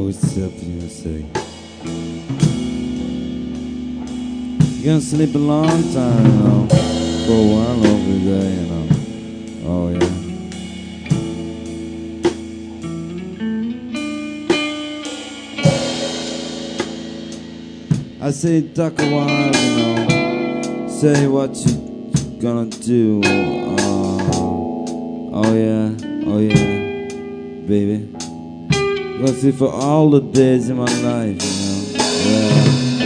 what's up, USA? You're gonna sleep a long time, you know, for a while over there, you know. Oh, yeah. I say talk a while, you know, say what you gonna do. Oh yeah, baby. Gonna see for all the days in my life, you know. Yeah.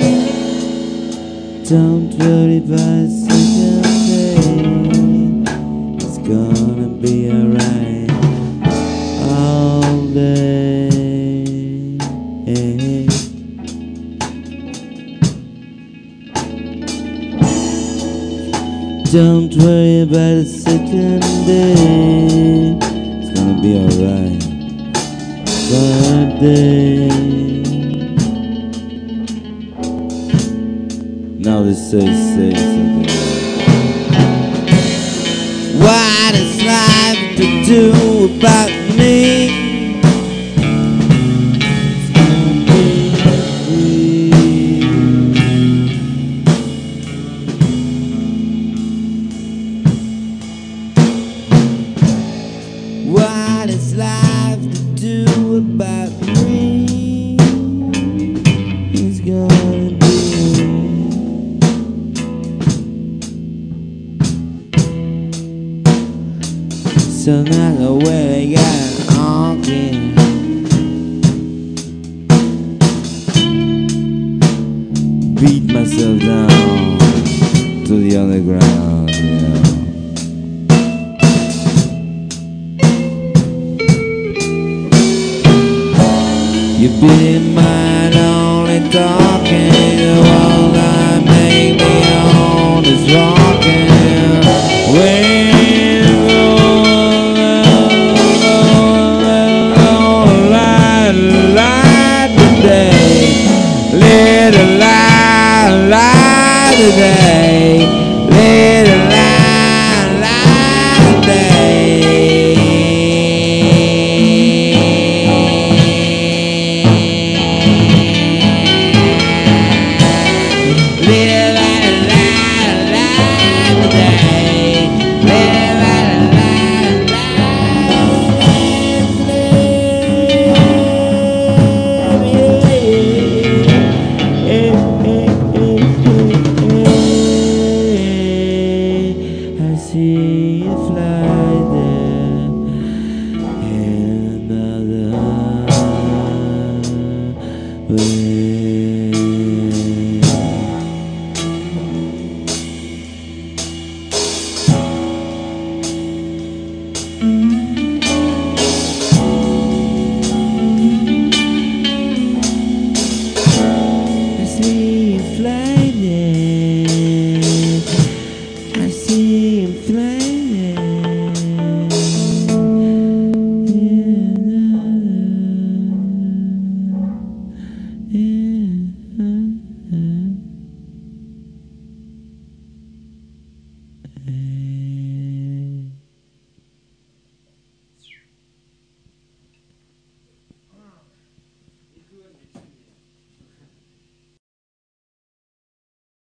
Don't worry about a second day, it's gonna be alright all day. Don't worry about a second day, it's gonna be alright all day. Now they say something. What is life to do about me? It's gonna be free. What is life to do about me? It's gonna be so now the way I got honking, beat myself down to the underground, yeah. You've been mine only talking, the one that make me on is rocking. Today, little light today. Little light today. Little I see you fly.